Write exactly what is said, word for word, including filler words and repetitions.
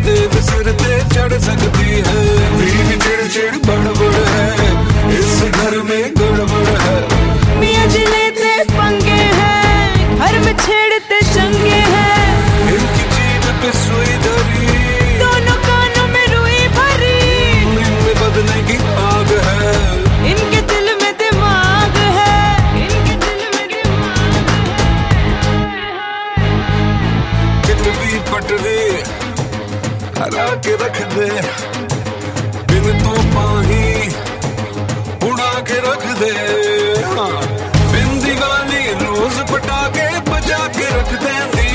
तेज सिर ते चढ़ सकती है। बीवी चिड़-चिड़ बड़बड़ है, इस घर में गड़बड़ है। मियां जी लेते पंगे हैं, घर में छेड़ते चंगे हैं। इनकी जीभ पे सुई धरी, दोनों कानों में रुई भरी। इनमें बदले की आग है, इनके दिल में दिमाग है, इनके दिल में दिमाग है। चितवी पटरी हरा के रख दे, बिन तो पाही उड़ा के रख दे। हाँ, बिन दिवाली रोज पटाखे बजा के रख दे।